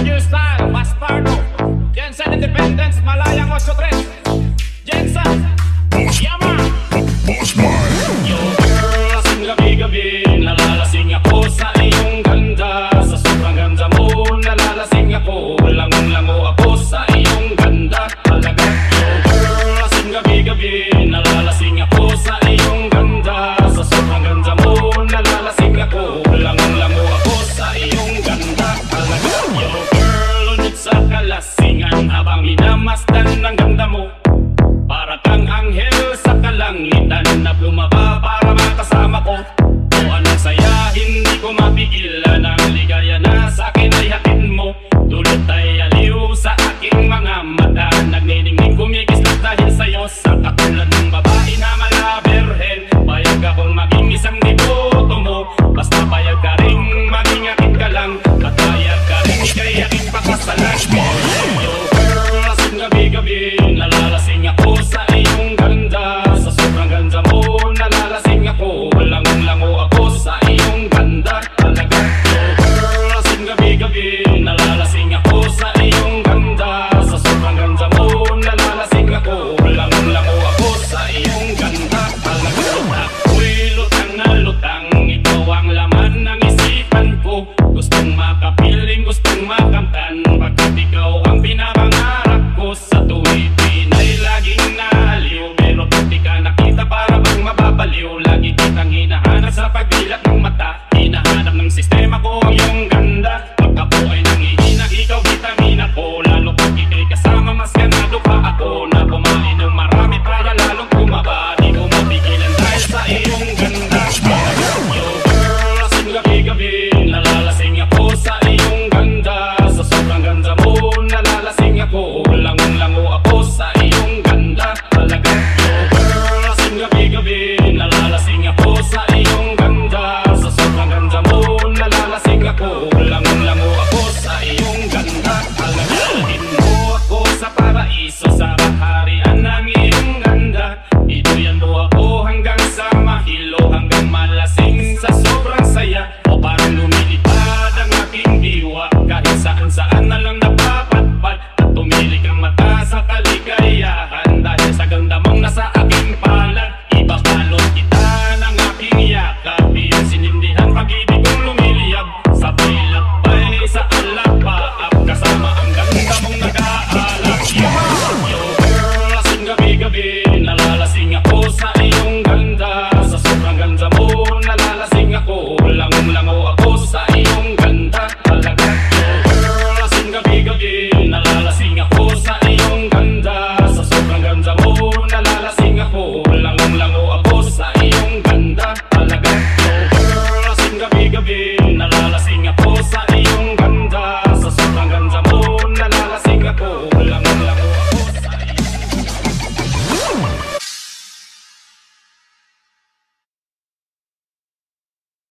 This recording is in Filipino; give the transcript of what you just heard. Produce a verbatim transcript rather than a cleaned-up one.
New Style, Bastardo, Jensen Independence, Malayang eight three, Jensen, Yama, Yo girl, lasing gabi-gabi, nalalasing ako sa iyong ganda. Sa sobrang ganda mo, nalalasing ako, lango-lango ako sa iyong ganda. Talaga, yo girl, lasing gabi-gabi, nalalasing ako sa iyong ganda. Sa sobrang ganda mo, nalalasing ako, lango-lango ako sa iyong ganda. Talaga, yo girl, unit sa kalasingan habang minamasdan ng ganda mo. Para kang anghel sa kalangitan na bumaba para makasama ko. O anong saya, hindi ko mapigilan ang ligaya na sa akin ay hatid mo. Dulot ay aliw sa aking mga mata, nagniningning kumikislap dahil sa'yo. Sa katulad ng babae na malaberhen, payag akong maging isang deboto mo. Basta payag ka rin, maging akin ka lang, at payag ka rin ikay aking pakasalan. Yo girl, lasing gabi-gabi, nalalasing ako sa iyong ganda. Sa sobrang ganda mo, nalalasing ako, lango-lango ako sa iyong ganda. Talaga, yo girl, lasing gabi-gabi, nalalasing ako sa iyong ganda. Sa sobrang ganda mo, nalalasing ako, lango-lango ako sa iyong ganda. Talaga, ako'y lutang na lutang, ikaw ang laman ng isipan ko. Gustong makapiling, gustong makamtan, pagkat ikaw ang pinapangarap ko. Sa tuwid ay laging naaliw, pero pag di ka nakita para bang mababaliw. Lagi kitang hinahanap sa pagdilat ng mata, hinahanap ng sistema ko ang iyong ganda. Pagka po ay nangihina, ikaw vitamina ko, lalo pag ikay kasama mas ganado pa ako. Na kumain ng marami para lalong tumaba, di ko mapigilan dahil sa iyong ganda. Yo girl, lasing gabi-gabi,